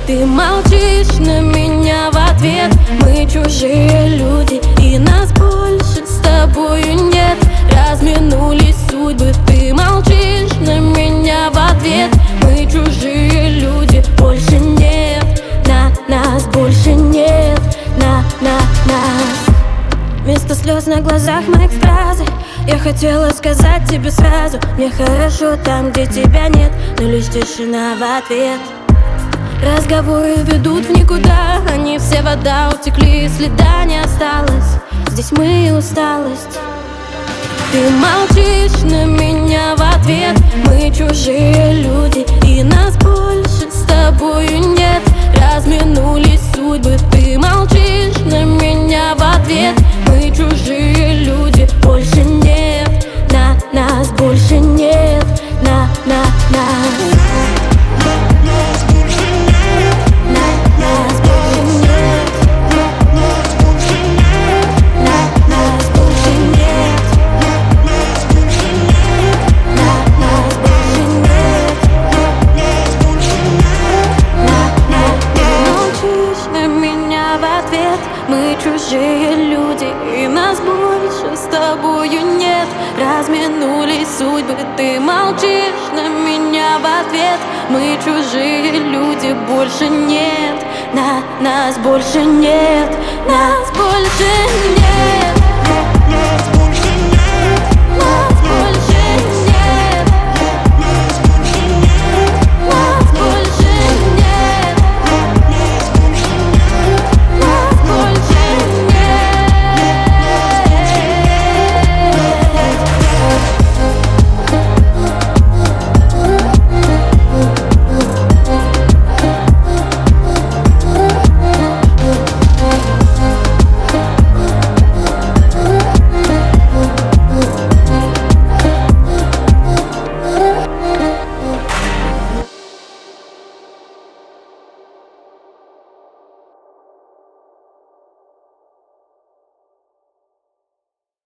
Ты молчишь на меня в ответ. Мы чужие люди, и нас больше с тобою нет. Разминулись судьбы. Ты молчишь на меня в ответ. Мы чужие люди, больше нет. Нас больше нет. Нас. Вместо слез на глазах моих фразы. Я хотела сказать тебе сразу: мне хорошо там, где тебя нет. Но лишь тишина в ответ. Разговоры ведут в никуда. Они все вода утекли, следа не осталось. Здесь мы и усталость. Ты молчишь на меня в ответ. Мы чужие люди, и нас больше с тобою нет. Разминулись судьбы. Ты молчишь на меня в ответ. Мы чужие люди, больше нет. Нас больше нет. Нас. Мы чужие люди, и нас больше с тобою нет. Разминулись судьбы. Ты молчишь на меня в ответ. Мы чужие люди, больше нет. Нас больше нет. Нас больше нет.